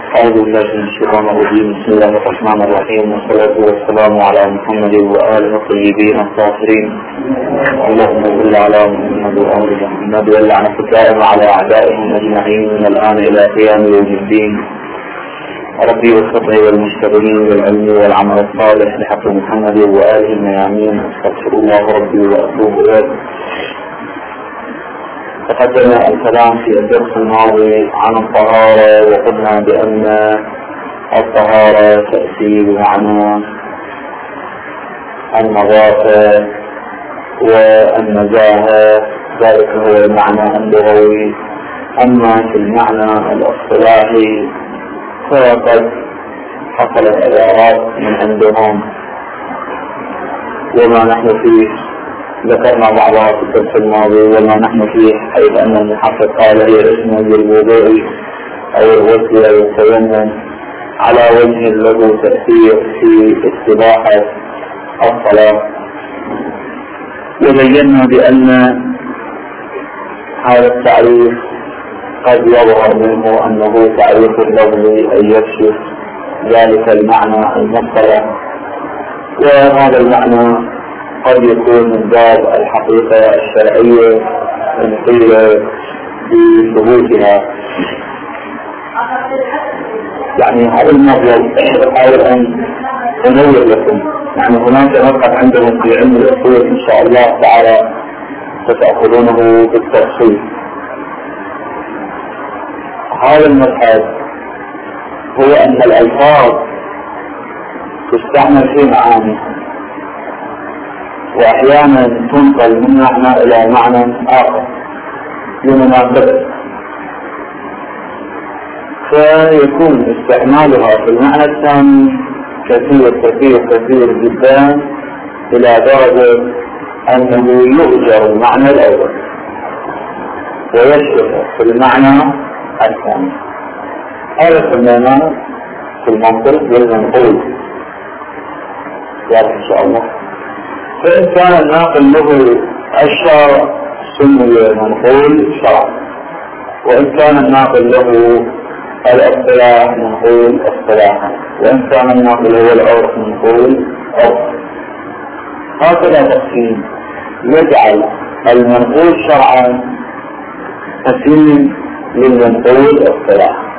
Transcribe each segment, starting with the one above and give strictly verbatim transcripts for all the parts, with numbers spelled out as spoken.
أعوذ بالله من الشيطان الرجيم. بسم الله الرحمن الرحيم، والصلاة والسلام على محمد وآله الطيبين الطاهرين. اللهم صل على محمد وآل محمد واللعنة الدائمة على أعدائهم أجمعين من الآن إلى قيام يوم الدين. ربي والخطأ والمشتغلين بالعلم والعمل الصالح لحق محمد وآله الميامين. أستغفر الله ربي وأتوب إليه. تقدم الكلام في الدرس الماضي عن الطهارة، وقلنا بأن الطهارة تأتي بمعنى النظافة والنزاهة، ذلك هو المعنى اللغوي. أما في المعنى الاصطلاحي فقد حصلت عبارات من عندهم وما نحن فيه ذكرنا بعضها في الدرس الماضي. وما نحن فيه حيث أن المحقق قال هي اسم للوضوء أو الغسل أو التيمم على وجه له تأثير في استباحة الصلاة. وبينا بأن هذا التعريف قد يظهر منه أنه تعريف لفظي أن يكشف ذلك المعنى المصطلح، وهذا المعنى قد يكون من باب الحقيقة الشرعية إن قيل بثبوتها. يعني هذا الموضوع أحاول أن أنوه لكم. يعني هناك نقطة عندهم في علم الأصول إن شاء الله تعالى ستأخذونه بالتفصيل. هذا المبحث هو أن الألفاظ تستعمل في معاني، وأحيانا تنقل من معنى إلى معنى آخر لمناسبة، فيكون استعمالها في المعنى الثاني كثير كثير كثير جدا إلى درجة أنه يؤجر المعنى الأول ويشرح في المعنى الثاني. هذا سميناه في المنطق بالمنقول إن شاء الله. فإن كان الناقل له الشرع سمي منقول شرع، وإن كان الناقل له الاصطلاح منقول اصطلاحا، وإن كان الناقل هو العرف منقول عرف. هكذا تقسيم يجعل المنقول شرعا تقسيم للمنقول اصطلاحا.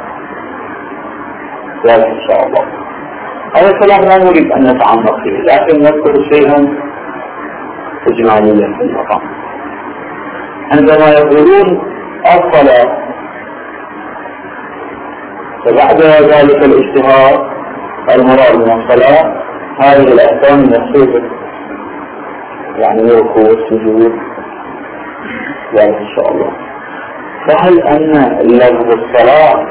ذلك إن شاء الله. هذا الكلام لا نريد أن نتعمق فيه، لكن نذكر شيئا إجماليا في المقام. عندما يقولون الصلاة فبعد ذلك الاشتهار المراد من الصلاة هذه الأحكام المخصوصة، يعني الركوع والسجود ذلك إن شاء الله. فهل أن لفظ الصلاة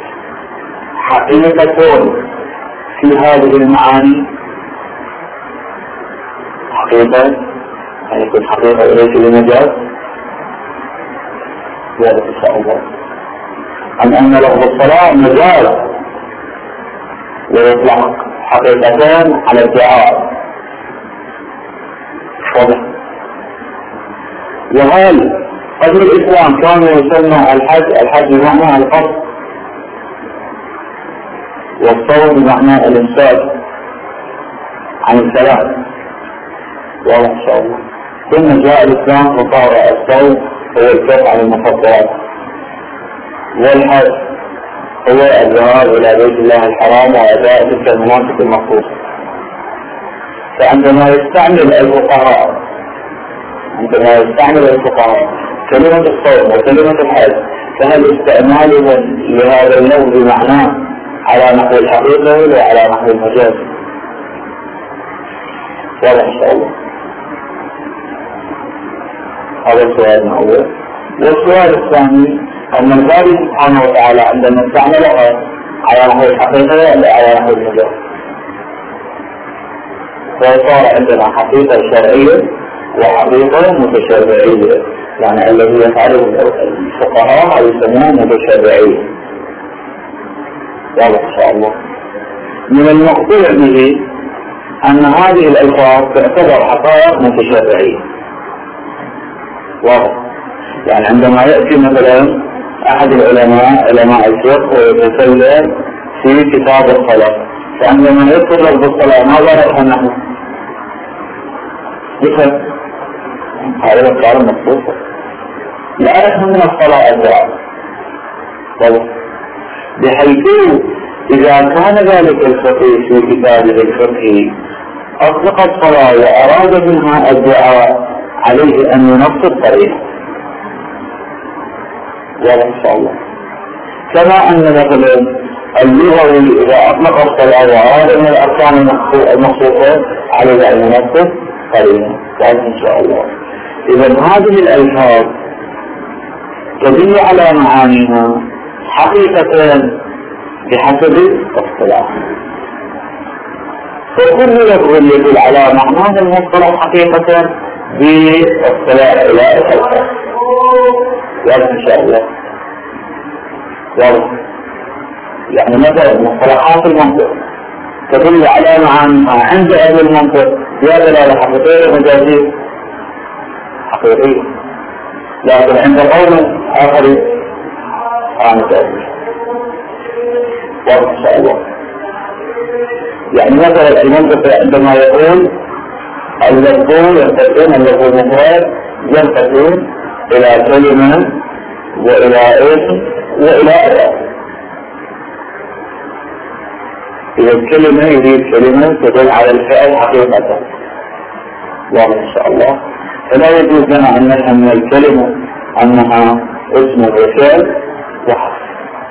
حقيقة في هذه المعاني حقيقة يعني يكون حقيقة إليك لمجاز ذلك إن شاء الله، أم أن لفظ الصلاة مجاز ويطلق حقيقتان على الدعاء واضح. وهل قبل الإسلام كان يسمى الحج الحج بمعنى القصد، والصوم بمعنى الإمساك عن الكلام واضح إن شاء الله. ثم جاء الإسلام فصار الصوم هو الكف عن المفطرات، والحج هو الذهاب إلى بيت الله الحرام وأداء تلك المناسك المخصوصة. فعندما يستعمل الفقهاء عندما يستعمل الفقهاء كلمة الصوم وكلمة الحج، فهل استعمالهم لهذا اللفظ بمعناه على نحو الحقيقة وعلى نحو المجاز؟ واضح إن شاء الله. هذا السؤال الأول. والسؤال الثاني أن الباري سبحانه وتعالى عندما استعملها على نحو الحقيقة ولا على نحو المجاز، فصار عندنا حقيقة شرعية وحقيقة متشرعية، يعني الذي يفعله الفقهاء يسمونه متشرعية. واضح إن شاء الله. من المقطوع به أن هذه الألفاظ تعتبر حقائق متشرعية. واضح. يعني عندما يأتي مثلا أحد العلماء علماء الفقه ويتكلم في كتاب الصلاة، فعندما يذكر لفظ الصلاة ماذا نفهم نحن؟ يفهم هذا الكلام مخصوص لا يفهم من الصلاة الدعاء، بحيث إذا كان ذلك الفقيه في كتابه الفقهي أطلق الصلاة وأراد منها الدعاء عليه أن ينص الطريق إن شاء الله. كما أن مثلا اللغوي إذا أطلق الصلاة وأراد من الأركان المخصوصة عليه أن ينص طريقا إن شاء الله. إذا هذه الألفاظ تدل على معانيها حقيقة بحسب الاصطلاح، فكل لفظ يدل على معناه المصطلح حقيقة باصطلاح إلى الألفاظ واضح إن شاء الله. واضح يعني مثلا مصطلحات المنطق تدل على معانيها عند أهل المنطق يا دلالة حقيقية ومجازية حقيقية، لكن عند قوم آخرين عن التأويل واضح إن شاء الله. يعني مثلا المنطق عندما يقول اللفظون ينقسم اللفظ المفرد ينقسم إلى كلمة وإلى اسم وإلى أداة. إذا الكلمة يريد كلمة تدل على الفعل حقيقة واضح إن شاء الله، فلا يجوز لنا أن نفهم من الكلمة أنها اسم وفعل وحرف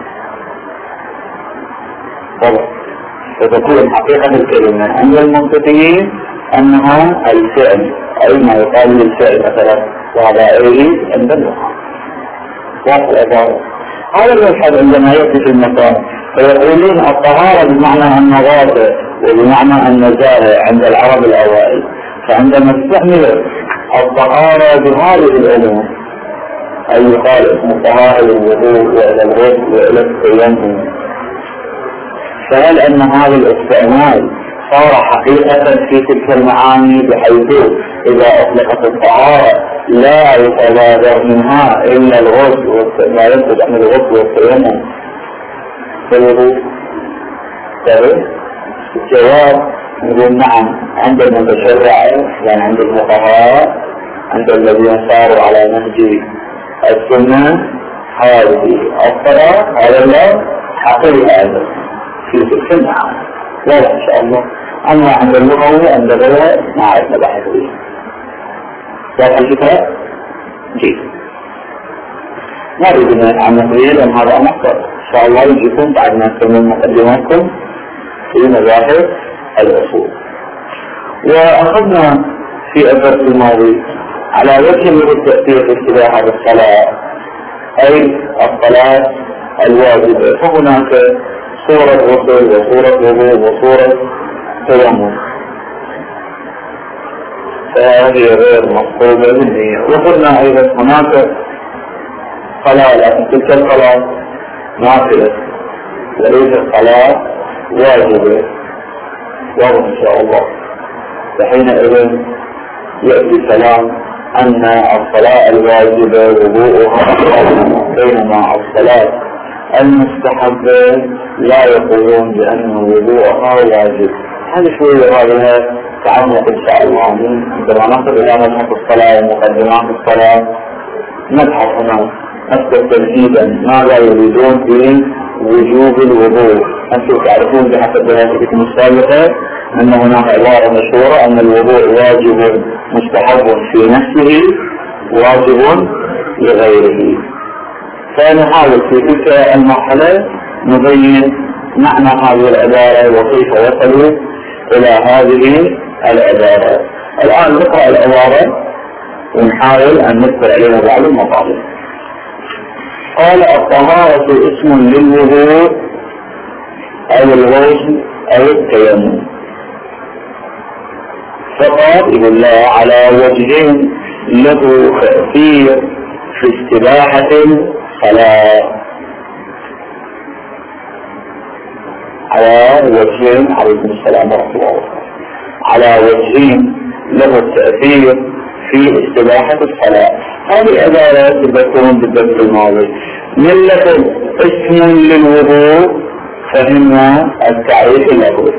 واضح، فتكون حقيقة الكلمة عند المنطقيين أنها الفعل أي ما يقال للفعل مثلا وضائعه عند اللغة واضح العبارة. هذا المشهد عندما يأتي في المقام فيقولون الطهارة بمعنى النظافة وبمعنى النزاهة عند العرب الأوائل، فعندما استعمل الطهارة بهذه العلوم أي يقال اسم الطهارة للوضوء وإلى الغسل وإلى التيمم، فهل أن هذا الاستعمال صار حقيقة في تلك المعاني بحيث إذا أطلقت الطهارة لا يتبادر منها إلا الغسل لا ينتج عن الغسل والتيمم فالوضوء؟ الجواب نقول نعم عند المتشرع يعني عند الفقهاء عند الذين ساروا على نهج السنة هذه الصلاة هذا الله حقيقة في تلك المعاني واضح إن شاء الله. أما عند اللغوي عند غيرها ما عرفنا بحث فيه واضح الكتاب جيد. ما أريد أن نقول لأن هذا محضر إن شاء الله يجيكم بعد ما نكمل مقدماتكم في مظاهر الأصول. وأخذنا في الدرس الماضي على وجه من التأثير في اتباع الصلاة أي الصلاة الواجبة، فهناك صورة غسل وصورة وضوء وصورة تيمم فهذه غير مقصودة بالنية. وقلنا أيضا هناك صلاة لكن تلك الصلاة نافلة وليست صلاة واجبة واضح إن شاء الله. فحينئذ يأتي الكلام أن الصلاة الواجبة وضوءها بينما الصلاة المستحبة لا يقولون بأن وضوءها واجب. هذا شوية هذا تعمق إن شاء الله. عندما نصل إلى مبحث الصلاة ومقدمات الصلاة نبحث هنا نذكر تمهيدا ماذا يريدون في وجوب الوضوء. أنتم تعرفون بحسب دراساتكم السابقة أن هناك عبارة مشهورة أن الوضوء واجب مستحب في نفسه واجب لغيره، فنحاول في تلك المرحلة نبين معنى هذه العبارة وكيف وصلوا إلى هذه العبارة. الآن نقرأ العبارة ونحاول أن نذكر عليها بعض المطالب. قال الطهارة اسم للوضوء أو الغسل أو التيمم فقط يقول لا على وجه له تأثير في استباحة الصلاة على وجهين عليكم السلام ورحمة الله على وجهين له التأثير في استباحة الصلاة. هذه العبارات تذكرون بالدرس الماضي من لفظ اسم للوضوء فهمنا التعريف الأول.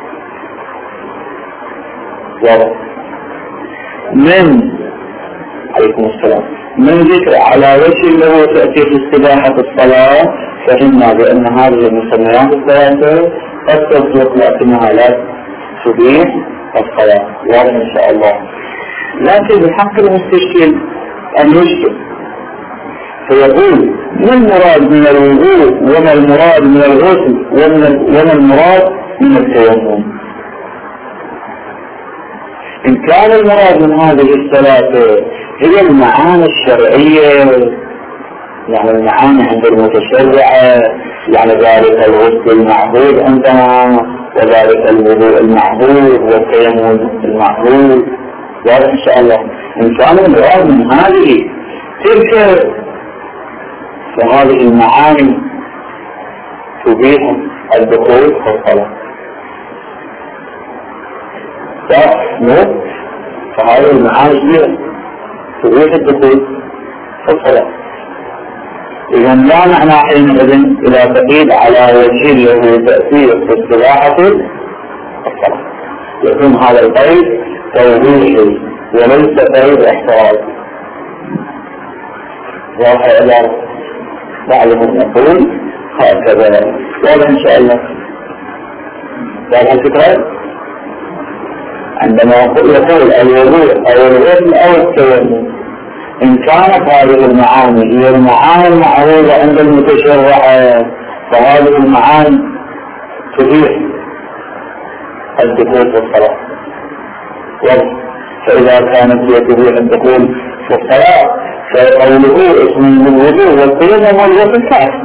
من عليكم السلام من ذكر على وجه له تأتي في استباحة الصلاة، فهمنا بأن هذه المسميات الثلاثة قد تصدق لكنها لا تبيح الصلاة، واضح إن شاء الله. لكن بحق المستشكل أن يشكل فيقول ما المراد من الوضوء وما المراد من الغسل وما المراد من التيمم؟ إن كان المراد من هذه الثلاثة هي المعاني الشرعية، يعني المعاني عند المتشرعة، يعني ذلك الغسل المعهود عندنا وذلك الوضوء المعهود والتيمم المعهود، واضح إن شاء الله. إن كان المراد من هذه تلك فهذه المعاني تبيح الدخول في الصلاة، فهذه المعاني تبيح الدخول في الصلاة. إذا لا معنى حينئذ إلى تقييد على وجه له تأثير في استباحة الصلاة، يكون هذا القيد توضيحي وليس قيد احتراز. واضح بعضهم يقول هكذا، واضح إن شاء الله. واضح الفكرة؟ عندما يقول الوضوء أو الغسل أو التيمم، إن كانت هذه المعاني هي المعاني المعروفة عند المتشرعة فهذه المعاني تبيح الدخول في الصلاة. فإذا كانت هي تبيح الدخول في الصلاة فقوله اسم الوضوء والتيمم والغسل كافر،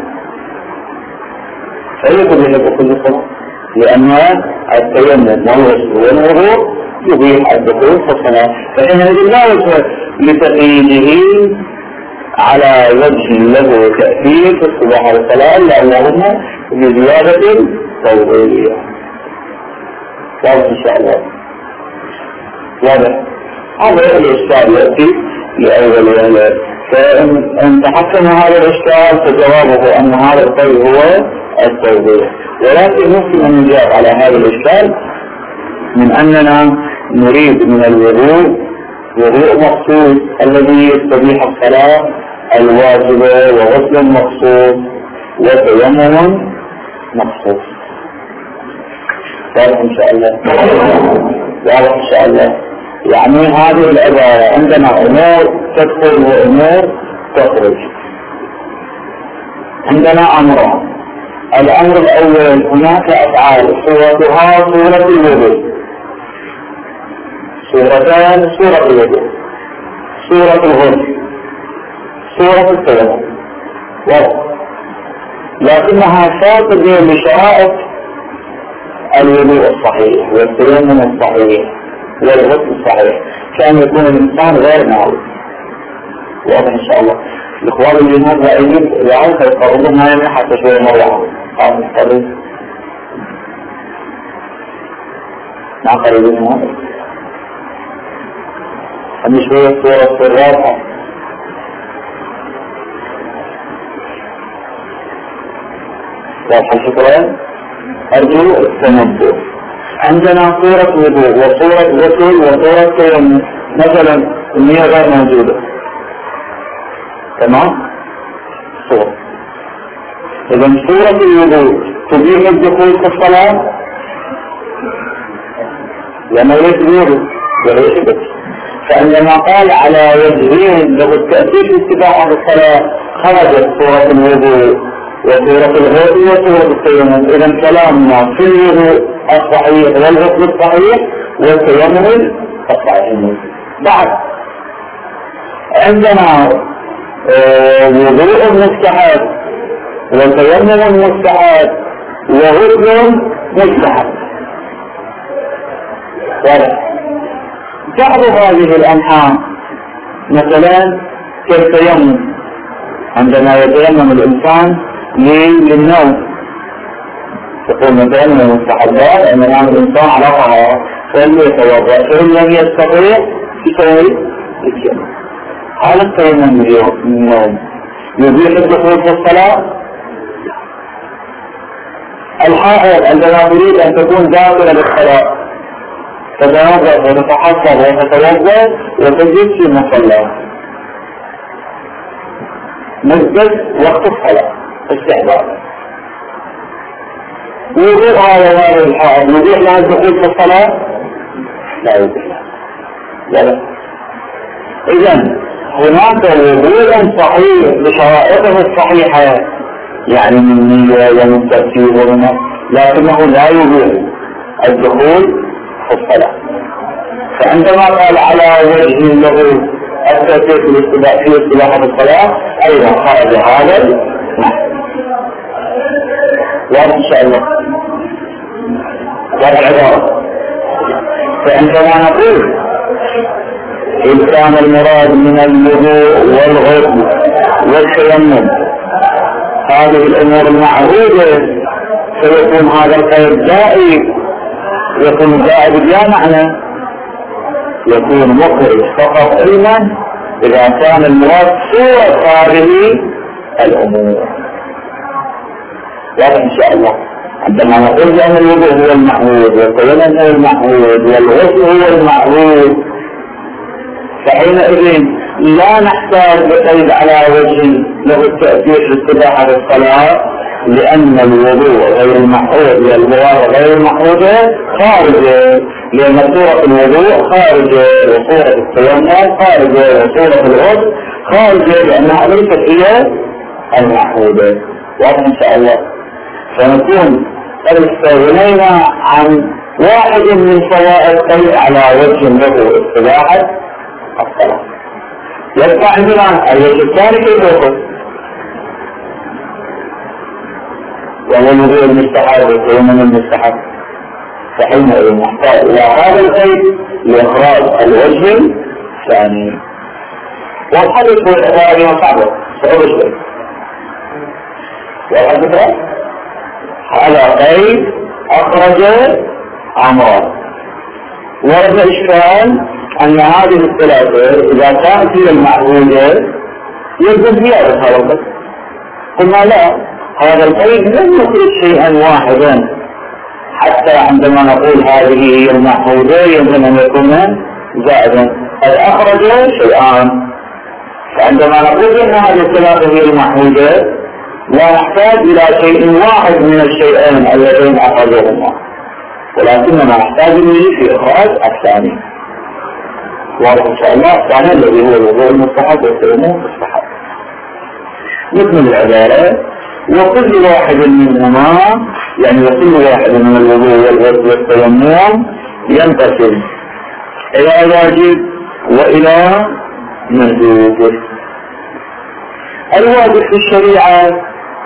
فهي تبيح الدخول في الصلاة، لأن التيمم والغسل والوضوء يبيح الدخول في الصلاة. فإن هذه لا وجه لتقييده على وجه له تأثير في استباحة الصلاة إلا اللهم بزيادة توضيحية. واضح إن شاء الله. واضح. هذا الإشكال يأتي لأول وهلة، فإن تحكم هذا الإشكال فجوابه أن هذا القيد هو التوضيح، ولكن ممكن أن نجاب على هذا الإشكال من أننا نريد من الوضوء وضوء مخصوص الذي يستبيح الصلاة الواجبة وغسل مخصوص وتيمم مخصوص. واضح إن شاء الله. واضح إن شاء الله. يعني هذه العبارة عندنا أمور تدخل وأمور تخرج. عندنا أمران. الأمر الأول هناك أفعال صورتها صورة الوضوء، صورتان صورة الوضوء، صورة الغسل، صورة التيمم، لكنها فاقدة لشرائط الوضوء الصحيح والتيمم الصحيح والغسل الصحيح، كان يكون الإنسان غير ناوي. واضح إن شاء الله. الإخوان اللي هناك رأيين يعرف يقربون ما يمنع حتى شوية مرة قام القريب مع قريبين هذا هم شوية صورة الرابعة. واضح الفكرة؟ أرجو التنبه. عندنا صورة وضوء وصورة غسل وصورة تيمم، مثلا النية غير موجودة، تمام؟ صورة. إذا صورة الوضوء تبيح الدخول في الصلاة لما يجوز وليس بس. فعندما قال على وجهين له التأثير في استباحة الصلاة خرجت صورة الوضوء وصورة الغسل وصورة التيمم. إذا كلامنا في الوضوء الصحيح والغسل الصحيح والتيمم الصحيح. بعد عندنا وضوء مستحب وتيمم مستحب وغسل مستحب. بعض هذه الأنحاء مثلا كالتيمم، عندما يتيمم الإنسان للنوم تقول مثلا مستحبات أن ينام الإنسان على طهارة فليتوضأ، فإن لم يستطيع يسوي التيمم. هذا التيمم اليوم يبيح الدخول في الصلاة الحائض عندما تريد أن تكون داخلة للصلاة تتنظف وتتحفظ وتتوضأ وتجلس في مصلى مسجد وقت الصلاة استحباب. وضوء هذا هذا الحائض يبيح لها الدخول في الصلاة؟ لا يبيح لا لا. إذن هناك وضوء صحيح بشرائطه الصحيحة يعني من نية ومن ترتيب ومن، لكنه لا يبيح الدخول في الصلاة. فعندما قال على وجه له الترتيب في اصطلاح الصلاة أيضا خرج هذا نعم. واضح إن شاء الله واضح العبارة. فعندما نقول إن كان المراد من الوضوء والغسل والتيمم هذه الأمور المعهودة سيكون هذا القيد زائد، يكون زائد بلا معنى، يكون مخرج فقط علما إذا كان المراد صورة هذه الأمور. واضح إن شاء الله. عندما نقول أن الوضوء هو المعهود والتيمم هو المعهود والغسل هو المعهود فحينئذ لا نحتاج بقيد على وجه له التأثير في استباحة الصلاة، لأن الوضوء غير المعهود والمواد غير المعهودة خارجة، لأن صورة الوضوء خارجة وصورة التيمم خارجة وصورة الغسل خارجة لأنها ليست هي المعهودة. واضح إن شاء الله. فنكون قد استغنينا عن واحد من فوائد القيد على وجه له استباحة الصلاة. يبقى عندنا الوجه الثاني كيف يكون؟ وهو الوضوء المستحب والتيمم المستحب. فحينئذ نحتاج إلى هذا القيد لإخراج الوجه الثاني. والحدث هو الإخراج صعبة صعب شوي. والحدث على قيد أخرج أمرا. ورد إشكال أن هذه الثلاثة إذا كانت هي المعهودة يجب زيادة هذا القيد. قلنا لا، هذا القيد لم يخرج شيئا واحدا، حتى عندما نقول هذه هي المعهودة يجب أن يكون زائدا. قد أخرج شيئان، فعندما نقول أن هذه الثلاثة هي المعهودة لا نحتاج إلى شيء واحد من الشيئين اللذين أخرجهما، ولكننا نحتاج إليه في إخراج الثاني. واضح إن شاء الله. الثاني الذي هو الوضوء المستحب والتيمم المستحب. مثل العبارة وكل واحد منهما يعني وكل واحد من الوضوء والغسل والتيمم ينقسم إلى واجب وإلى مندوب. الواجب في الشريعة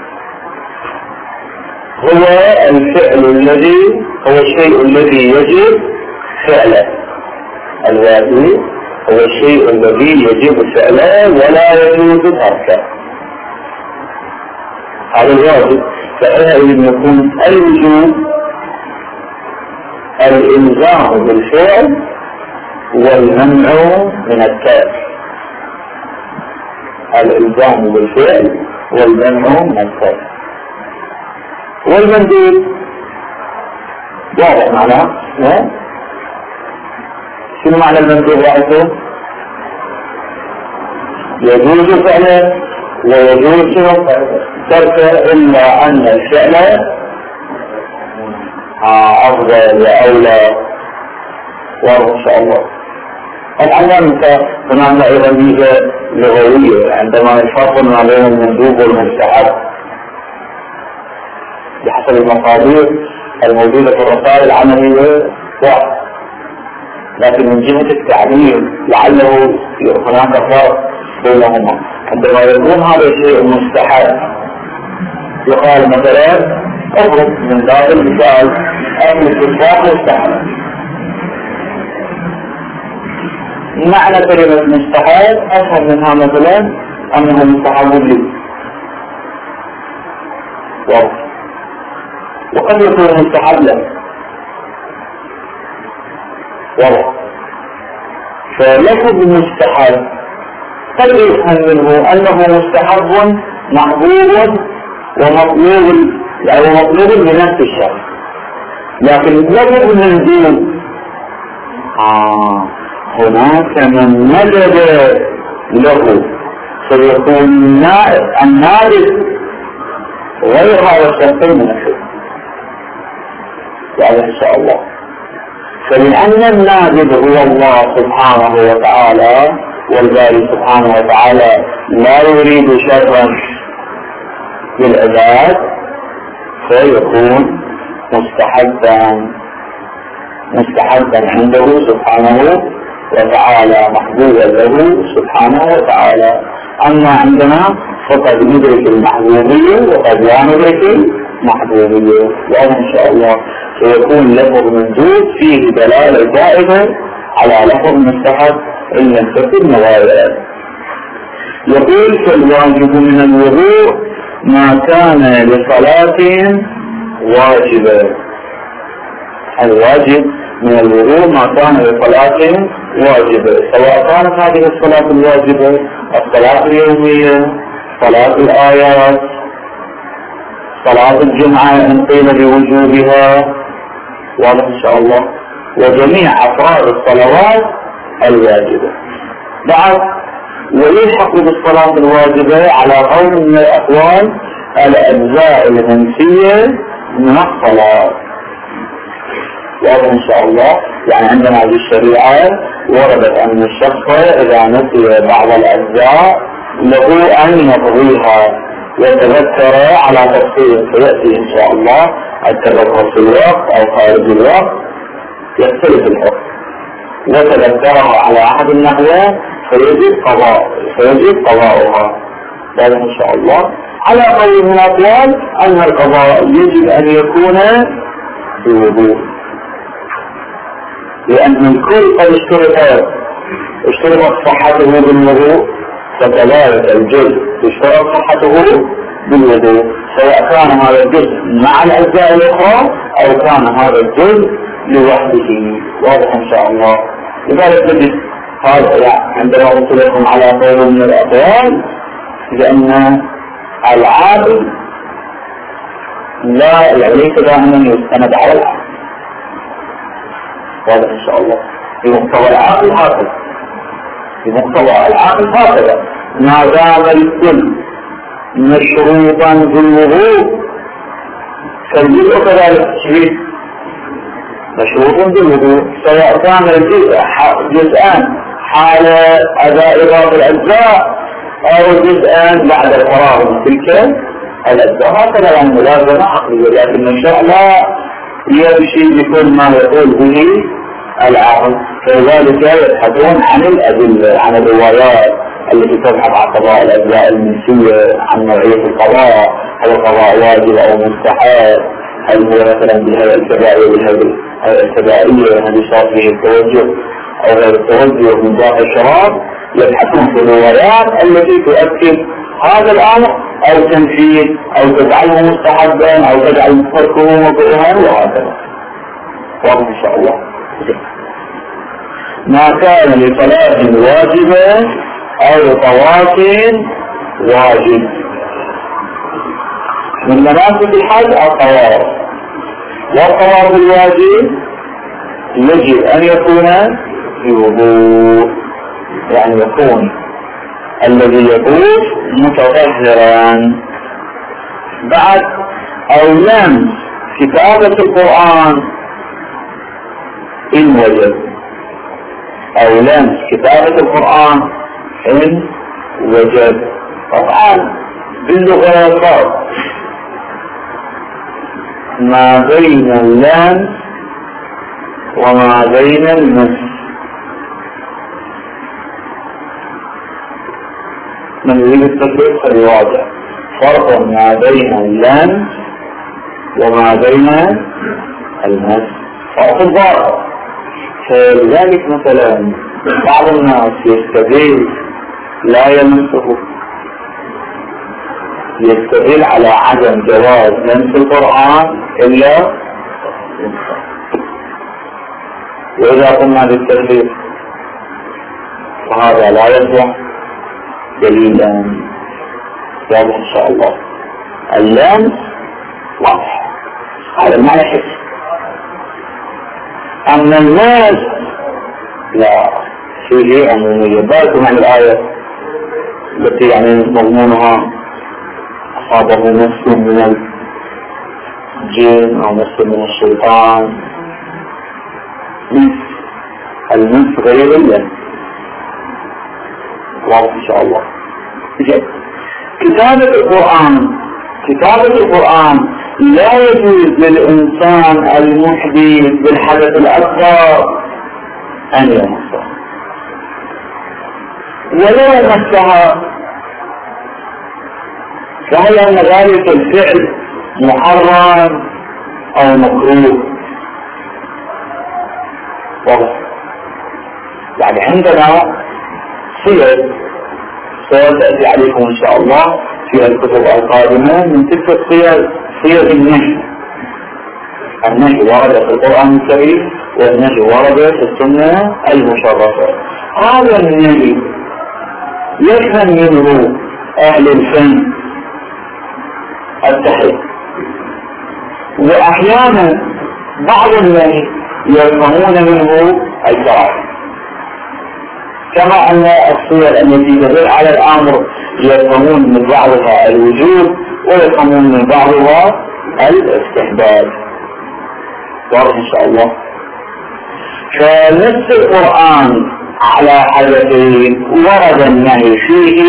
هو الفعل الذي هو الشيء الذي يجب فعله. الواجب هو الشيء الذي يجب فعله ولا يجوز تركه. هذا الواجب. فحينئذ يكون الوجوب الإلزام بالفعل والمنع من الترك. الإلزام بالفعل والمنع من الترك. والمندوب واضح معناه. شنو معنى المندوب رأيته؟ يجوز فعله ويجوز تركه إلا أن الفعل أفضل وأولى. واضح إن شاء الله. الآن هناك أيضا ميزة لغوية عندما نفرق ما بين المندوب والمستحب بحسب المصادر الموجودة في الرسائل العملية واحد، لكن من جهة التعليم لعله هناك فرق بينهما. عندما يكون هذا الشيء مستحب يقال مثلا اضرب من باب المثال أن الكفار مستحب. معنى كلمة مستحب أفهم منها مثلا أنه مستحب لي، وقد يكون مستحب لك. واضح. فلفظ مستحب قد يفهم منه أنه مستحب محبوب ومطلوب يعني مطلوب بنفس الشخص، لكن لابد من دون آه هناك من مدد له فيكون النادب غير هذا الشخص المناسب يعني إن شاء الله. فلأن النادب هو الله سبحانه وتعالى، والباري سبحانه وتعالى لا يريد شرا للعباد، فيكون مستحبا مستحبا عنده سبحانه وتعالى، محبوبا له سبحانه وتعالى. أما عندنا فقد ندرك المحبوبية وقد لا ندرك المحبوبية، وهذا إن شاء الله سيكون لفظ مندوب فيه دلالة زائدة على لفظ مستحب إن لم تكن مغايرة. يقول فالواجب من الوضوء ما كان لصلاة واجبا. الواجب من الوضوء ما كان لصلاة واجبة، سواء كانت هذه الصلاة الواجبة الصلاة اليومية، صلاة الآيات، صلاة الجمعة إن قيل بوجوبها، واضح إن شاء الله، وجميع أفراد الصلوات الواجبة. بعد ويلحق بالصلاة الواجبة على قول من الأقوال الأجزاء المنسية من الصلاة، واضح إن شاء الله. يعني عندنا هذه الشريعة وردت أن الشخص إذا نسي بعض الأجزاء له أن يقضيها ويتذكر على تفصيل سيأتي إن شاء الله التذكر في الوقت أو خارج الوقت يختلف الحكم، وتذكرها على أحد النحوين فيجب قضاء فيجب قضاؤها، هذا إن شاء الله. على قول من الأقوال أن القضاء يجب أن يكون بوضوء، لأن الكل قد اشترط اشترط صحته بالوضوء، فكذلك الجزء اشترط صحته بالوضوء، سواء كان هذا الجزء مع الأجزاء الأخرى أو كان هذا الجزء لوحده، واضح إن شاء الله. لذلك نجد هذا عندما قلت لكم على قول من الأقوال، لأن العابد لا ليس دائما يستند على العقل، واضح إن شاء الله. في مقتضى العقل هكذا، في مقتضى العقل هكذا، ما دام الكل مشروطا بالوضوء فالجزء كذلك تشريط مشروط بالوضوء، سواء كان الجزء جزءان حال أداء بعض الأجزاء أو جزءان بعد الفراغ من تلك الأجزاء، هكذا يعني ملازمة عقلية. لكن الشرع لا يمشي بكل ما يقول به العقل، فلذلك يبحثون عن الأدلة، عن الروايات التي تبحث عن قضاء الأجزاء المنسية، عن نوعية القضاء، هل القضاء واجب أو مستحب، هل هو مثلا بالهيئة الكبائية بالهيئة الكبائية هل صار فيه التوجه أو غير التوجه من ذات الشراب. يبحثون في الروايات التي تؤكد هذا الأمر أو تنفيذ أو تجعله مستحبا أو تجعل تركه مكروها وهكذا، واضح إن شاء الله. ما كان لصلاة واجبة أو طواف واجب من مناسك الحج الطواف، والطواف الواجب يجب أن يكون بوضوء، يعني يكون الذي يطوف متطهرا. بعد أو لمس كتابة القرآن إن وجب، أو لمس كتابة القرآن إن وجب. طبعا باللغة فرق ما بين اللمس وما بين المس، من يريد التفريق فليواضح فرق ما بين اللمس وما بين المس، فرق الظاهر. فلذلك مثلا بعض الناس يستدل لا يمسه، يستدل على عدم جواز لمس القرآن إلا وإذا قمنا بالتفريق فهذا لا يصلح دليلا، واضح إن شاء الله. اللمس واضح، هذا المعنى حسي. أما الناس لا، فيه عمومية. بالكم عن الآية التي يعني مضمونها أصابه نفس من الجن أو نفس من الشيطان، المس غير الله. واضح إن شاء الله. كتابة القرآن كتابة القرآن لا يجوز للإنسان المحدث بالحدث الأكبر أن يمسها، ولو مسها فهل أن ذلك الفعل محرم أو مكروه. واضح. يعني عندنا صيغ سيأتي عليكم إن شاء الله في الكتب القادمة من تلك الصيغ، صيغ النهي. النهي ورد في القرآن الكريم والنهي ورد في السنة المشرفة. هذا النهي يفهم منه أهل الفن التحريم، وأحيانا بعض النهي يفهمون منه الكراهة، كما أن الصور التي تدل على الأمر يفهمون من بعضها الوجوب ويفهمون من بعضها الاستحباب. واضح إن شاء الله. فنص القرآن على حدثين ورد النهي فيه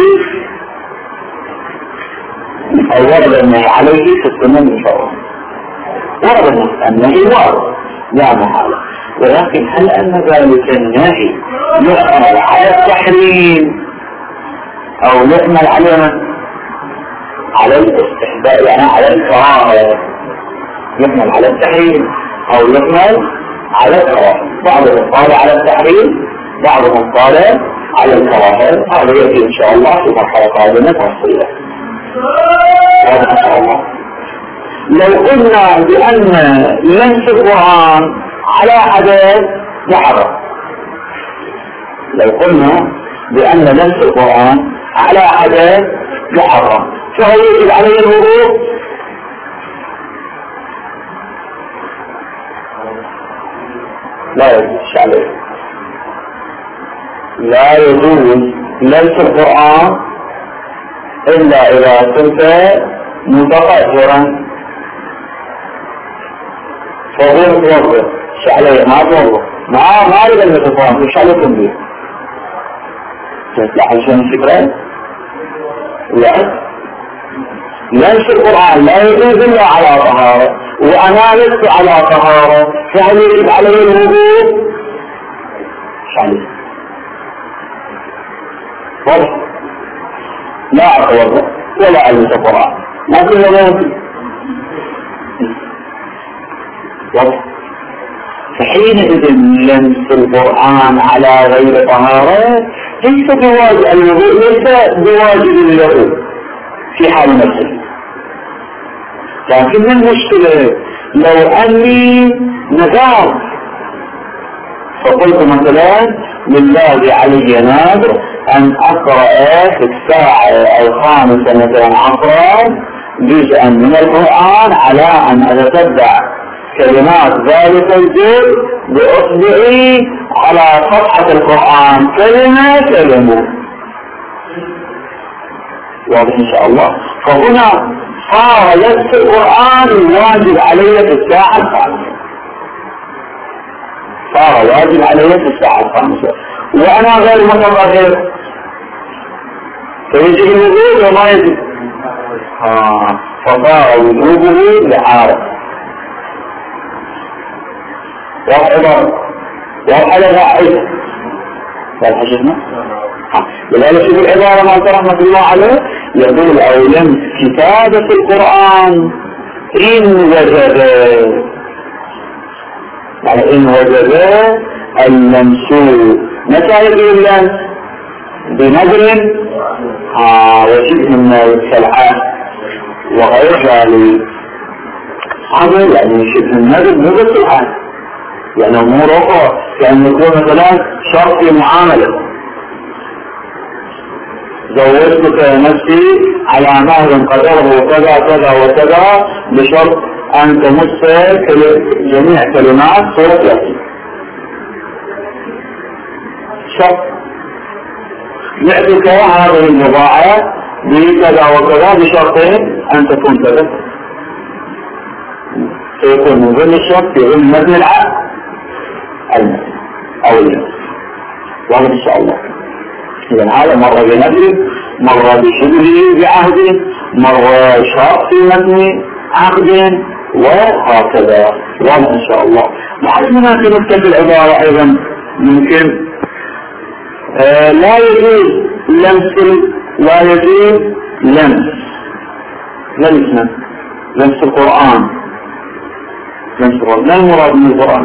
أو ورد النهي عليه في السنة المشرعة. ورد النهي ورد لا محالة، ولكن هل أن ذلك النهي يحمل على التحريم أو يحمل على على الاستحباب، يعني على الكراهة؟ يحمل على التحريم أو يحمل على الكراهة. بعضهم قال على التحريم، بعضهم قال على الكراهة. هذا يأتي إن شاء الله في مرحلة قادمة تفصيلا. هذا إن شاء الله. لو قلنا بأن لمس القرآن على حدث محرم، لو قلنا بأن لمس القرآن على حدث محرم فهو يجب عليه الوضوء؟ لا يجوز عليه. لا يجوز لمس القرآن إلا إذا كنت متطهرا. فهو متوضئ مش عليه، ما توضئ ما ما يقدر يتفاهم مش عليكم به. تلاحظ شو الفكرة؟ لا لمس القرآن لا يجوز إلا على طهارة، وأنا لست على طهارة، فهل يجب عليه الوضوء؟ مش عليه. واضح؟ لا أتوضأ ولا ألمس القرآن، ما في وضوء. واضح؟ فحينئذ لمس القرآن على غير طهارة ليس بواجب الوضوء، ليس بواجب له في حال نفسه. لكن المشكلة لو أني نذرت فقلت مثلا لله علي نذر أن أقرأ في الساعة الخامسة مثلا عصرا جزءا من القرآن على أن أتتبع كلمات ذلك الجزء بأصبعي على صفحة القرآن كلمة كلمة. واضح إن شاء الله. فهنا صار لبس القرآن واجب علي في الساعة الخامسة، صار واجب علي في الساعة الخامسة وأنا غير متطهر، فيجب الوضوء وما يجب. آه. فصار وجوبه لحارة. واحد واحد واحد والحجمة. لذلك شوف العبارة ما رحمة الله عليه يقول أو لمس كتابة القرآن إن وجد، يعني إن وجد اللمسوه. متى يقول اللمس؟ بنظر آه وشيء من السلعة وغير ذلك. هذا يعني شيء من النظر مو بالسلعة، يعني أمور أخرى، كأن يكون مثلا شرط في معاملة. زوجتك نفسي على مهر قدره كذا كذا وكذا بشرط أن تمس جميع كلمات سورة ياسين. شرط يعطيك هذه البضاعة بكذا وكذا بشرطين أن تكون كذا، سيكون من ضمن الشرط في ضمن متن العقد المتن أو اليوم. واضح إن شاء الله. إذن هذا مرة بنفسه، مرة بشبهه بعهده، مرة شرط في متن عقد، وهكذا. واضح إن شاء الله. بعد هناك نكتب العبارة أيضا ممكن آه لا يجوز لمس لا يجوز لمس لمس لمس القرآن. لمس القرآن لا المراد من القرآن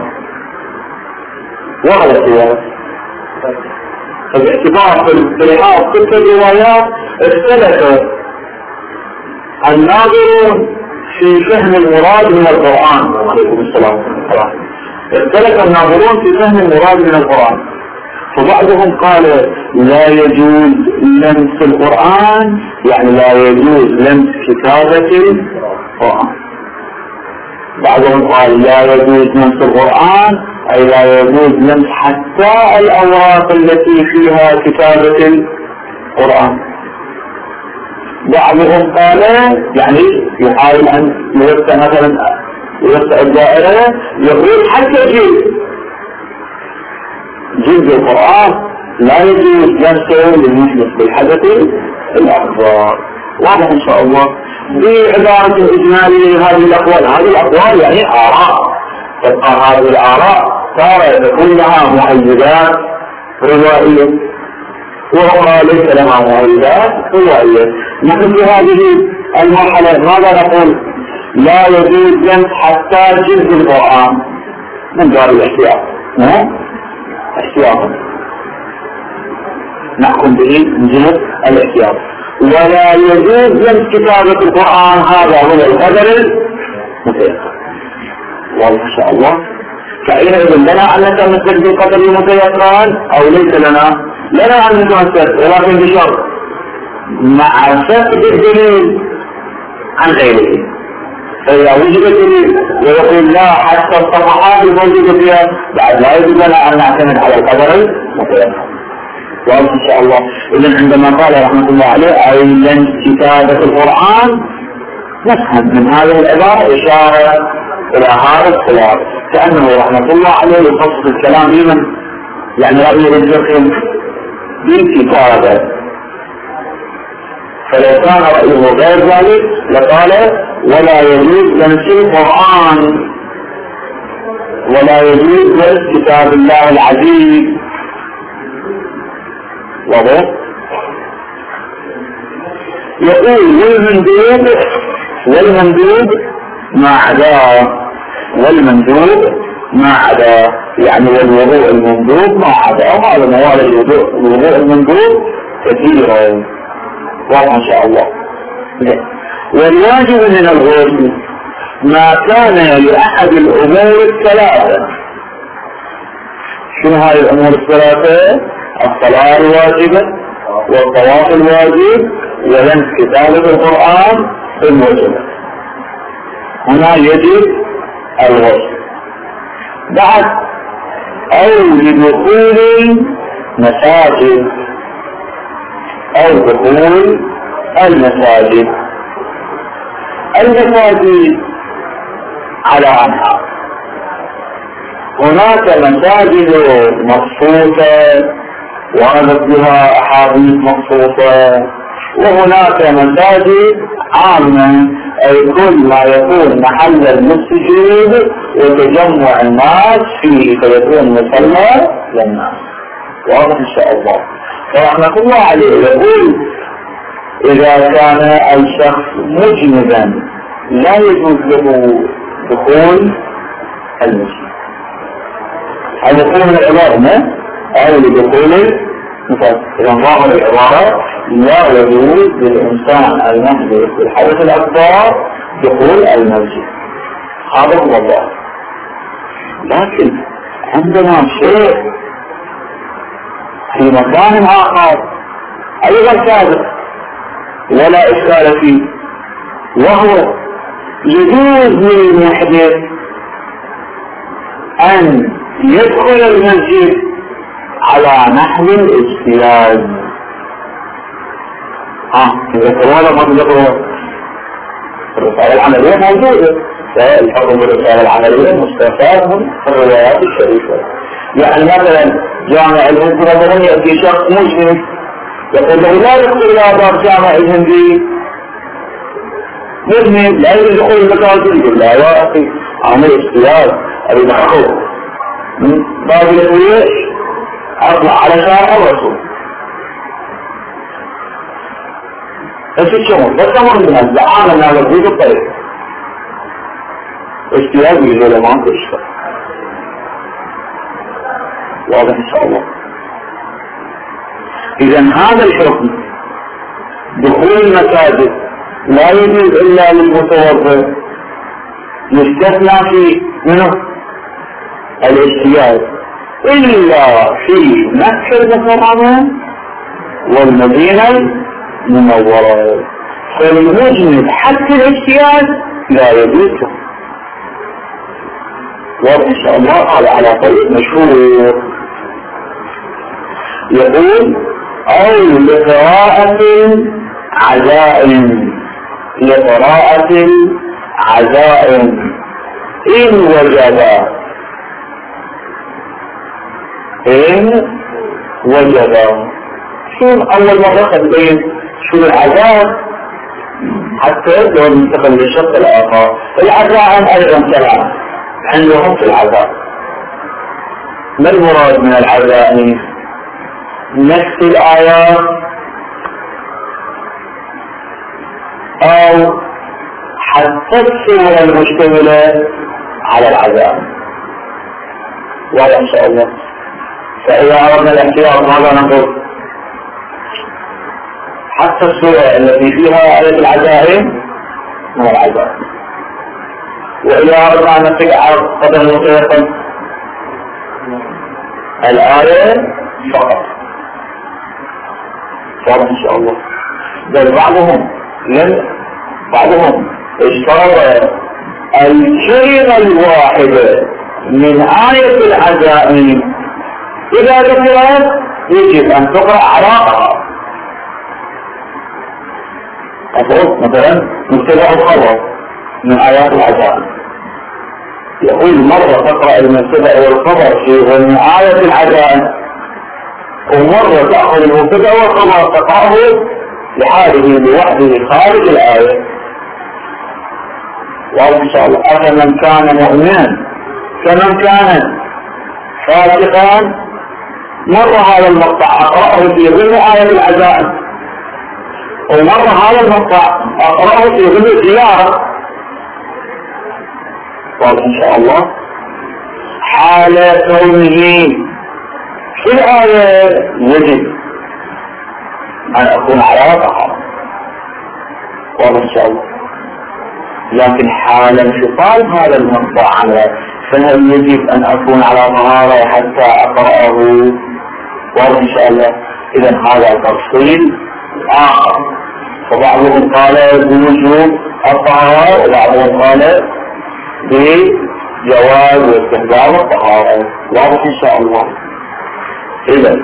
ورد فيها. فباعتبار في لحاظ تلك الروايات اختلف الناظرون في فهم المراد من القرآن. عليكم السلام ورحمة الله. اختلف الناظرون في فهم المراد من القرآن، فبعضهم قال لا يجوز لمس القرآن يعني لا يجوز لمس كتابة القرآن. بعضهم قال لا يجوز لمس القرآن أي لا يجوز لمس حتى الأوراق التي فيها كتابة القرآن. بعضهم قال يعني يحاول أن يوسع مثلا يوسع الدائرة، يقول حتى جلد جلد القرآن لا يجوز لمسه للمحدث بالحدث الأكبر. واضح إن شاء الله. بعبارة إجمالية هذه الأقوال، هذه الأقوال يعني آراء، تبقى هذه الآراء صار كلها مؤيدات روائية وأخرى ليس لها مؤيدات روائية. نحن في هذه المرحلة ماذا نقول؟ لا يجوز لمس حتى جلد القرآن من دار الاحتياط، احتياطا نحكم به من جهة الاحتياط. ولا يجوز لمس كتابة القرآن، هذا هو القدر المتيسر. واضح إن شاء الله. فإذا لنا أن نتمسك بالقدر المتيسر أو ليس لنا؟ لنا أن نتمسك، ولكن بشرط مع فقد الدليل عن غيره. فإذا وجد دليل ويقول لا حتى الصفحات الموجودة فيها بعد لا يجب لنا أن نعتمد على القدر المتيسر. واضح إن شاء الله. إذن عندما قال رحمة الله عليه أي لمس كتابة القرآن، نفهم من هذه العبارة إشارة إلى هذا الخلاف، كأنه رحمة الله عليه يخصص الكلام لمن يعني رأيه الفقه بالكتابة. فلو كان رأيه غير ذلك لقال ولا يجوز لمس القرآن ولا يجوز لمس كتاب الله العزيز. واضح؟ يقول والمندوب والمندوب ما عداه والمندوب ما عداه يعني والوضوء المندوب ما عداه. هذا موارد الوضوء الوضوء المندوب كثيرة. واضح إن شاء الله. والواجب من الغسل ما كان لأحد الأمور الثلاثة. شنو هاي الأمور الثلاثة؟ الصلاة الواجبة والطواف الواجب ولمس كتابة القرآن الواجبة. هنا يجب الغسل. بعد أو لدخول المساجد أو دخول المساجد. المساجد على أنحاء، هناك مساجد مخصوصة وردت بها أحاديث مخصوصة، وهناك مساجد عامة أي كل ما يكون محل المسجد وتجمع الناس فيه فيكون مصلى للناس. واضح إن شاء الله. فرحمة الله عليه يقول إذا كان الشخص مجنبا لا يجوز له دخول المسجد. هذا يكون من العبارة أو لدخول المسجد. إذا ظاهر العبارة لا يجوز للإنسان المحدث بالحدث الأكبر دخول المسجد. هذا هو الله. لكن عندنا شيء في مكان آخر أيضا ثابت ولا إشكال فيه، وهو يجوز للمحدث أن يدخل المسجد على نحو الاجتهاد. ها تذكروا ولا ما تذكروا؟ الرسالة العملية موجودة، الحكم بالرسالة العملية مستفاد من الروايات الشريفة. يعني مثلا جامع الهند مثلا يأتي شخص مجرم يقول له لا يدخل إلى باب جامع الهندي مذنب لا يجوز دخول المكان، يقول لا يا أخي عامل اجتهاد أريد أخذ من باب الكويش أطلع على شارع الرسول بس الشمول بس أمر الناس لعانا أنها مزيد الطريق اجتهاد يقول ما أنت اشتغل. واضح إن شاء الله. إذا هذا الحكم دخول المساجد لا يجوز إلا للمتوضئ، يستثنى في منه الاجتهاد إلا في مكة المكرمة والمدينة المنورة، فالمجند حتى الاجتهاد لا يجوز. واضح إن شاء الله. قال على طريق مشهور يقول أو لقراءة عزائم، لقراءة عزائم إن وجد، إن وجد. شو أول مرة تبين شو العزائم حتى لو ننتقل للشق الآخر. العزائم أيضا كلام عندهم في العزائم. ما المراد من العزائم؟ نفس الآيات أو حتى الصورة المشتملة على العزائم. واضح إن شاء الله. فإذا أردنا الاحتياط ماذا نقول؟ حتى الصورة التي فيها آية العزائم من العزائم. وإذا أردنا أن نتبع قدر مطلقا الآية فقط. واضح إن شاء الله. بل بعضهم لم بعضهم اشترط الكلمة الواحدة من آية العزائم إذا ذكرت يجب أن تقرأ عراقها. أقول مثلا مبتدأ الخبر من آيات العزائم، يقول مرة تقرأ المبتدأ والخبر في من آية العزائم، ومرة تأخذ المبتدأ والخبر تقرأه لحاله لوحده خارج الآية. واضح إن شاء الله. أفمن كان مؤمنا كمن كان فاسقا، مرة هذا المقطع أقرأه في ضمن آية العزائم، ومرة هذا المقطع أقرأه في ضمن الزيارة. واضح إن شاء الله. حال كونه في الآية يجب أن أكون على طهارة. واضح إن شاء الله. لكن حال انفصال هذا المقطع عنه فهل يجب أن أكون على طهارة حتى أقرأه؟ واضح إن شاء الله. إذا هذا تفصيل آخر. فبعضهم قال بوجوب الطهارة وبعضهم قال بجواز واستحباب الطهارة. واضح إن شاء الله. إذا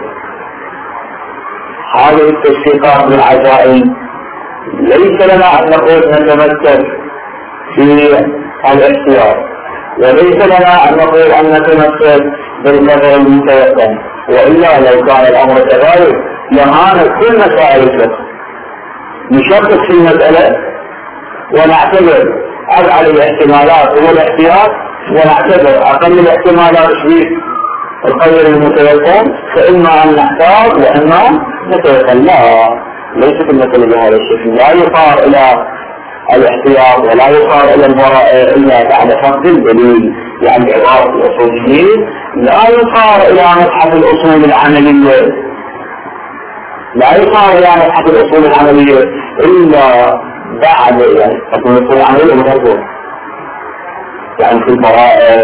هذه التشقيقات بالعزائم ليس لنا أن نقول نتمسك في الاختيار، وليس لنا أن نقول أن نتمسك بالقدر المتيقن، وإلا لو كان الأمر كذلك لهانت كل مسائل الفقه. نشكك في المسألة ونعتبر أبعد الاحتمالات هو الاختيار، ونعتبر أقل الاحتمالات في القدر المتيقن، فإما أن نحتاج وإما نتيقن. لا، ليست المسألة بهذا الشكل. لا يصار إلى الاحتياط ولا يصار إلى البراءة إلا بعد فقد الدليل. يعني عبارة الأصوليين لا يصار إلى مبحث الأصول العملية، لا يصار إلى مبحث الأصول العملية إلا بعد يعني الأصول العملية مفروض. يعني في البراءة،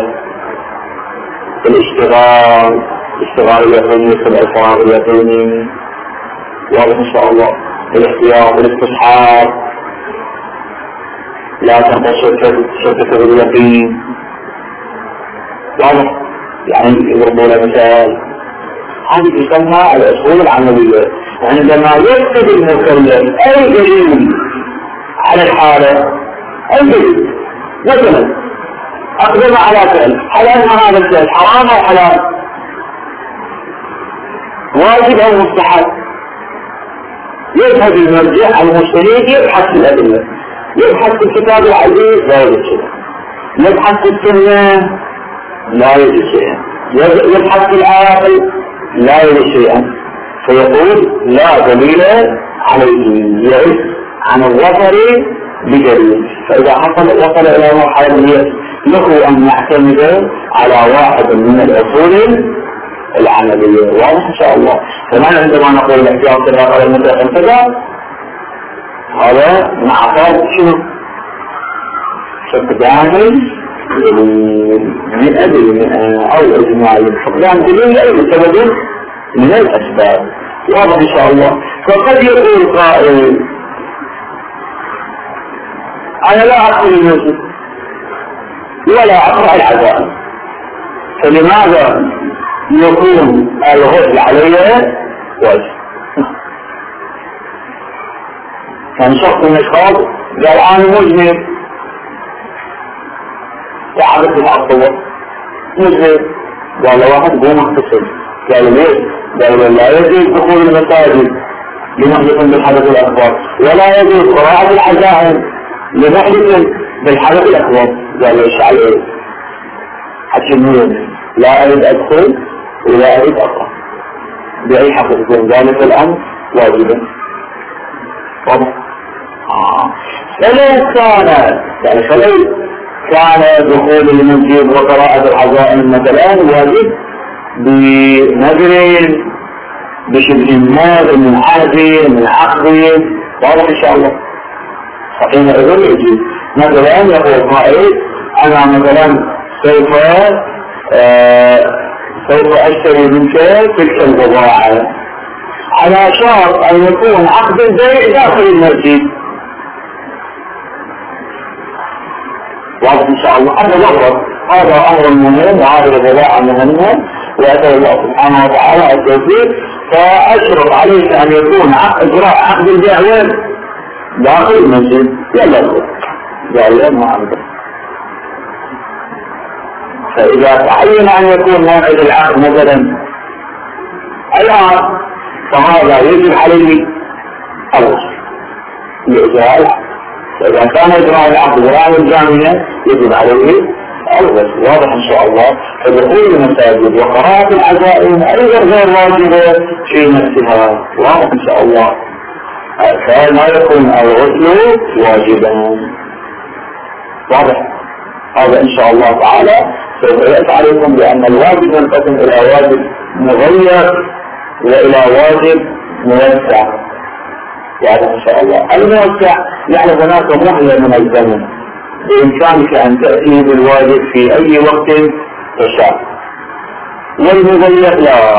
في الاشتغال، اشتغال اليقيني، في الإصرار اليقيني، واضح إن شاء الله. الاحتياط والاستصحاب، لا تنقل شركة باليقين، واضح. يعني يضربوا له مثال، هذه تسمى الأصول العملية. عندما يكتب المكلف أي دليل على الحالة، أي دليل مثلا أقدم على فعل، هل أن هذا الفعل حرام أو حلال، واجب أو مستحب، يذهب المرجع المجتهد يبحث في الأدلة، يبحث في الكتاب العزيز لا يجد شيئا، يبحث في السنة لا يجد شيئا، يبحث في العاقل لا يجد شيئا، فيقول لا دليل عليه، يعد عن الظفر بدليل. فإذا حصل وصل إلى مرحلة له أن يعتمد على واحد من الأصول العملية. واضح إن شاء الله. كمان عندما نقول الاحتياط كذا على المتأخر كذا، هذا مع فرض شنو؟ فقدان من أدل أو إجماعي، فقدان دليل لأي سبب من الأسباب. واضح إن شاء الله. فقد يقول قائل أنا لا أقول الموجود ولا أقرأ العزائم، فلماذا يكون الغسل عليه واجب؟ كان شخص من الأشخاص قال أنا مجنب تعبت بالعصوة، مجنب، قال له واحد قوم اغتسل، قال ليه؟ قال لا يجوز دخول المساجد لمحدث بالحدث الأكبر، ولا يجوز قراءة العزائم لمحدث بالحدث الأكبر. قال له ايش عليه؟ حكي مين؟ لا أريد أدخل ولا أريد أقرأ، بأي حق يكون ذلك الأمر واجبا. واضح؟ آه. فلو كان يعني فلو كان دخول المسجد وقراءة العزائم مثلا واجب بنذر بشبه المال من عهد من عقد، واضح إن شاء الله. فحينئذ يجي مثلا يقول قائل أنا مثلا سوف آه سوف أشتري منك تلك البضاعة على شرط أن يكون عقد البيع داخل المسجد. واضح إن شاء الله. هذا لغة، هذا أمر مهم وهذه البضاعة مهمة، وأسأل الله سبحانه وتعالى التوفيق. فأشرط عليك أن يكون إجراء عقد البيع وين؟ داخل المسجد. يلا جاية ما عندك. فإذا تعين أن يكون موعد العقد مثلا الآن، فهذا يجب عليه الوصف لإجراء العقد. فإذا كان إجراء العقد غير الجامعة يجب عليه الوصف. واضح إن شاء الله. فدخول المساجد وقراءة العزائم أيضا غير واجبة في نفسها. واضح إن شاء الله. فما يكون الغسل واجبا. واضح. هذا إن شاء الله تعالى سوف يأتي عليكم بأن الواجب ينقسم إلى واجب مغير وإلى واجب موسع. واضح إن شاء الله. الموسع يعني هناك مهلة من الزمن بإمكانك أن تأتي بالواجب في أي وقت تشاء، والمغير لا،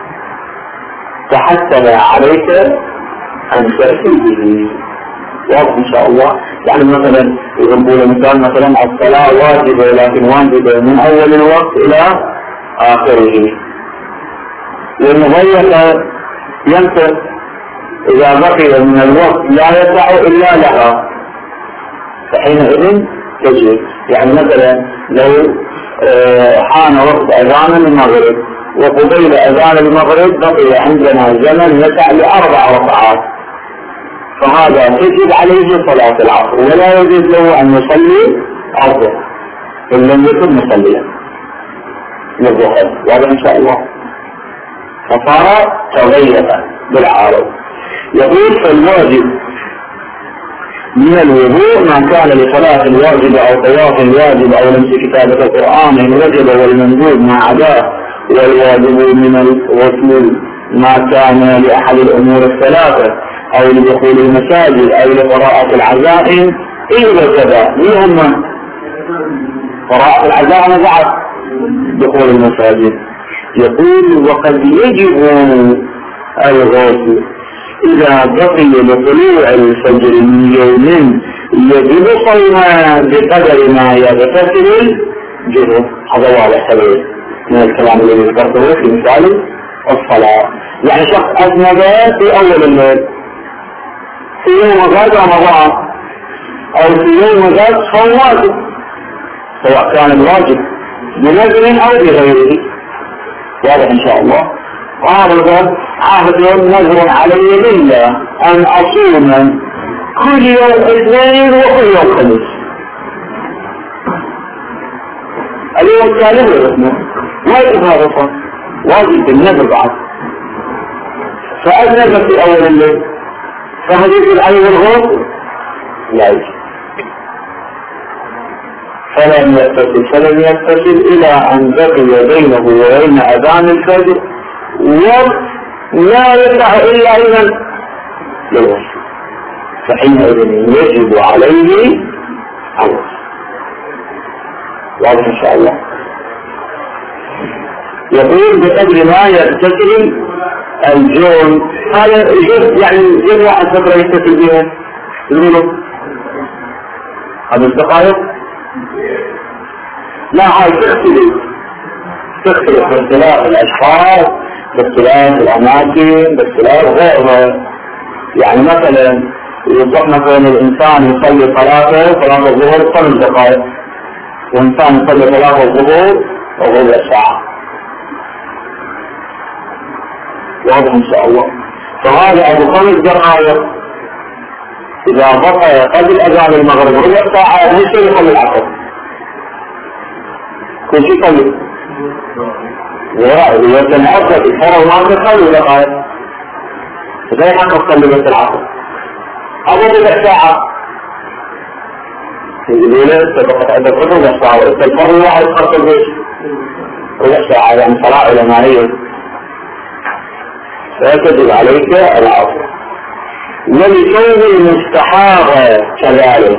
تحتم عليك أن تأتي به. واضح إن شاء الله. يعني مثلا يقول مثال مثلا الصلاة واجبة، لكن واجبة من أول الوقت إلى آخره، والمغير ينفذ إذا بقي من الوقت لا يسع إلا لها، فحينئذ تجب. يعني مثلا لو حان وقت أذان المغرب وقبيل أذان المغرب بقي عندنا زمن يسع لأربع ركعات، فهذا تجب عليه صلاة العصر، ولا يجوز له أن يصلي الظهر إن لم يكن مصليا للظهر. واضح إن شاء الله. فصار تغير بالعارض. يقول فالواجب من الوضوء ما كان لصلاة الواجب أو طواف الواجب أو لمس كتابة القرآن الوجب والمندوب ما عداه، والواجب من الغسل ما كان لأحد الأمور الثلاثة أو لدخول المساجد أو لقراءة العزائم إلا كذا. منهم قراءة العزائم بعد دخول المساجد. يقول وقد يجب الغسل إذا بقي لطلوع الفجر من يوم يجب صومه بقدر ما يغتسل الجنوب. هذا واضح سبيل من الكلام الذي ذكرته في مثال الصلاة. يعني شخص أذنب في أول الليل في يوم غد رمضان أو في يوم غد صوم واجب، سواء كان الواجب بنذر أو بغيره، واضح إن شاء الله. عارض عهد نذر علي لله أن أصوم كل يوم اثنين وكل يوم خميس، اليوم الثالث والاسمه واجب، هذا صار واجب بالنذر بعد. فأذنب في أول الليل فهل يجب عليه الغسل؟ لا يجب، فلم يتصل فلم يتصل إلى أن بقي بينه وبين أذان الفجر ولا يسع إلا إذن للغسل، فحينئذ يجب عليه الغسل. واضح إن شاء الله. يقول بقدر ما يغتسل الجون، هذا يجب يعني جمع الفترة يغتسل بها يقولوا خمس دقائق، لا هاي تختلف تختلف باختلاف الأشخاص، باختلاف الأماكن، باختلاف غيرها. يعني مثلا يصح مثلا الإنسان يصلي صلاته صلاة الظهر خمس دقائق، وإنسان يصلي صلاة الظهر ربع ساعة، واضح إن شاء الله. فهذا أبو خمس دقائق إذا بقي قبل أذان المغرب ربع ساعة ليس يصلي العصر، كل شيء يصلي ويتنعقد الفرق ما تخلي دقائق، فلا يحق تصلي بس العصر. هذا ربع ساعة في الليلة تبقى أدب ربع ساعة، الفرق واحد خمسة البيت ربع ساعة، يعني صلاة علمانية، فيجب عليك العصر. ولصوم المستحاضة كذلك،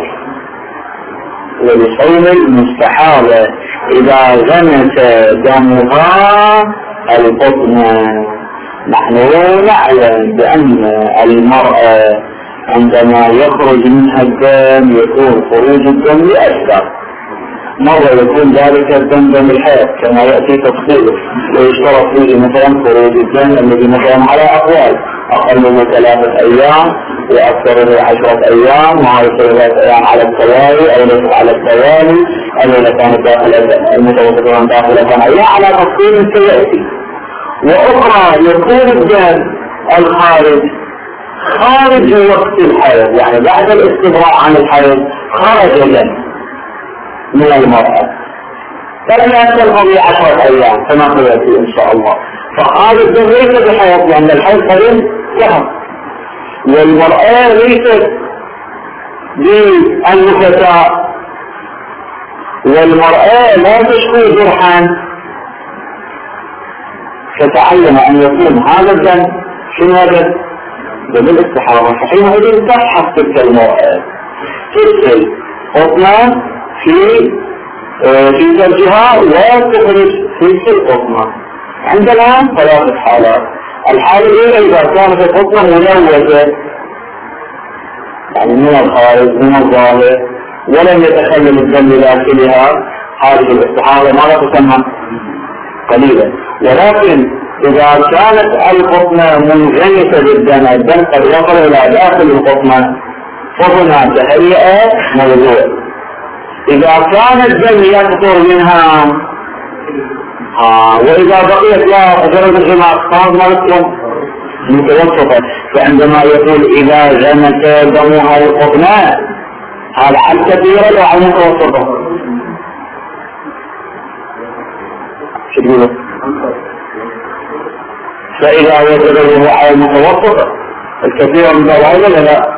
ولصوم المستحاضة إذا غمس دمها البطن. نحن نعلم بأن المرأة عندما يخرج منها الدم يكون خروج الدم لأسباب، مرة يكون ذلك الدم دم الحيض كما يأتي تفصيله، ويشترط فيه مثلا خروج الدم الذي مثلا على أقوال أقل من ثلاثة أيام وأكثر من عشرة أيام، وهذه ثلاثة أيام على التوالي أو ليست على التوالي، أو إذا كانت داخل المتوسطة داخل أيام على تفصيل سيأتي. وأخرى يكون الدم الخارج خارج وقت الحيض، يعني بعد الاستبراء عن الحيض خرج الدم من المرأة فلا تنقضي عشرة أيام كما سيأتي إن شاء الله. فهذا الدم ليس بحيض لأن الحيض قليل ذهب، والمرأة ليست بالنفساء، والمرأة لا تشكو جرحا، فتعلم أن يكون هذا الدم شنو هذا؟ دم الاستحاضة. فحينئذ تبحث تلك المرأة ترسل قطنة في في فرجها وتخرج في القطنة. عندنا ثلاثة حالات. الحالة الأولى إذا كانت القطنة ملوثة يعني من الخارج من الظاهر ولم يتخلل الدم داخلها، هذه الاستحاضة ما تسمى قليلا. ولكن إذا كانت القطنة منغمسة بالدم، الدم قد وصل إلى داخل القطنة، فهنا تهيئ موضوع. إذا كان الدم يكثر منها آه وإذا بقيت لا مجرد الغماء صار مرتهم متوسطة، فعندما يقول إذا غمس دمها القطنة هذا عن كثيرة وعن متوسطة. شو تقولوا؟ فإذا وجد على المتوسطة الكثير من ضوء ولا لا؟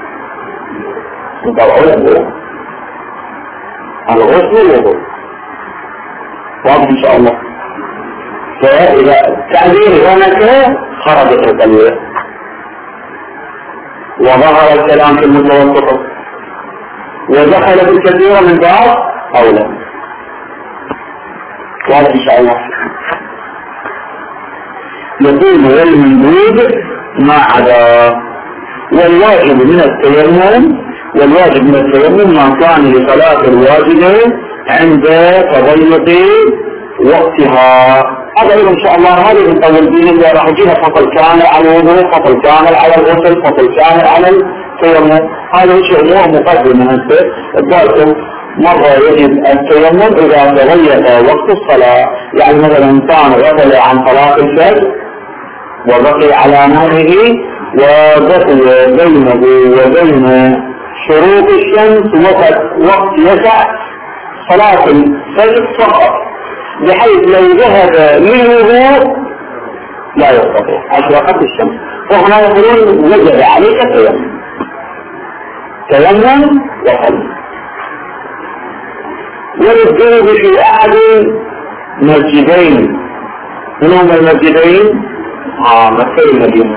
من ضوء الغسل والوضوء، واضح إن شاء الله. فإذا تعبير هناك خرجت القليلة وظهر الكلام في المتوسطة ودخل في الكثير من بعض أولى، واضح إن شاء الله. يقول والمندوب ما عدا. والواجب من التيمم والواجب من التيمم ما كان لصلاة الواجبة عند تضيق وقتها. هذا إن شاء الله هذه نطول به اللي راح يجينا فصل كامل على الوضوء، فصل كامل على الغسل، فصل كامل على التيمم. هذا شيء مو مقدم انت الدرس. مرة يجب التيمم إذا تغير وقت الصلاة، يعني مثلا إنسان غفل عن صلاة الفجر وبقي على نومه وبقي بينه وبين شروق الشمس وقت وقت يسع صلاة الفجر فقط، بحيث لو ذهب للوضوء لا يستطيع أشرقت الشمس. وهنا يقولون وجب عليك التيمم، تيمم وصل. والجنوب في أحد مسجدين، من هما المسجدين؟ آه مكة المدينة،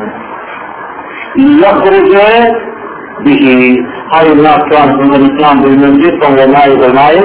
يخرج به. هاي الناس كانت من الإسلام بالمسجد فهو ماء بالماء